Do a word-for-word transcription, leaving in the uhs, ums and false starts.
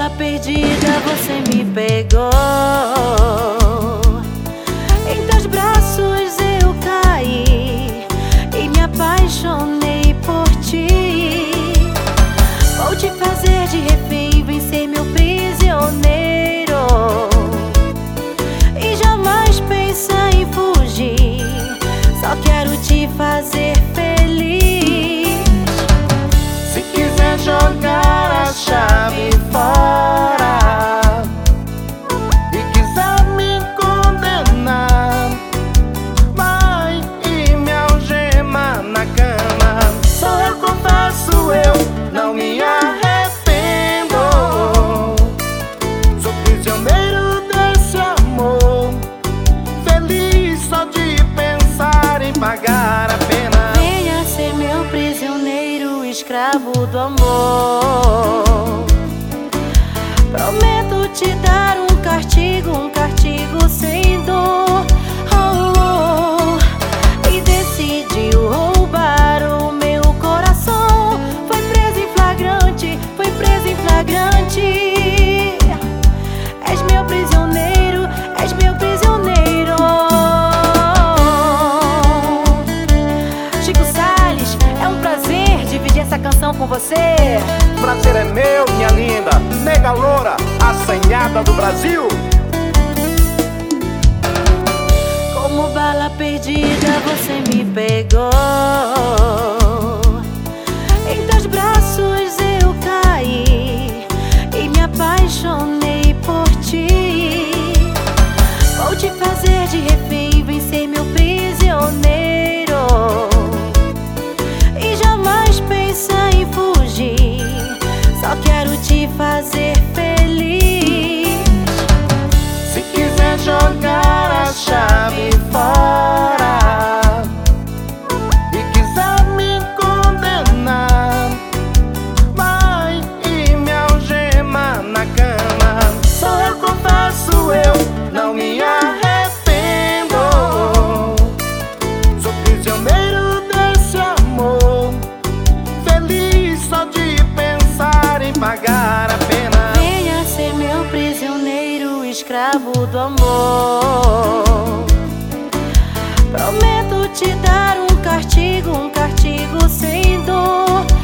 bala perdida você me pegou. Em teus braços eu caí e me apaixonei por ti. Vou te fazer de refém, vem ser meu prisioneiro e jamais pensar em fugir. Só quero te fazer feliz. Se quiser jogar a chave fora e quiser me condenar, vai e me algema na cama. Só eu confesso, eu não me arrependo. Sou prisioneiro desse amor, feliz só de pensar em pagar a pena. Venha ser meu prisioneiro, escravo do amor. Prometo te dar um castigo, um castigo sem dor. Oh, oh. E decidiu roubar o meu coração. Foi preso em flagrante, foi preso em flagrante. És meu prisioneiro, és meu prisioneiro. Chico Salles, é um prazer dividir essa canção com você. Prazer é meu, minha linda, nega loura, assanhada do Brasil. Como bala perdida você me pegou. Em teus braços eu caí e me apaixonei por ti. Vou te fazer de refém, vem ser meu prisioneiro e jamais pensar em fugir. Só quero te fazer feliz. Se quiser jogar a chave fora e quiser me condenar, vai e me algema na cama. Só eu confesso, eu não me arrependo. Sou prisioneiro desse amor, feliz só de pensar em pagar a pena. Venha ser meu prisioneiro, escravo do amor. Prometo te dar um castigo, um castigo sem dor.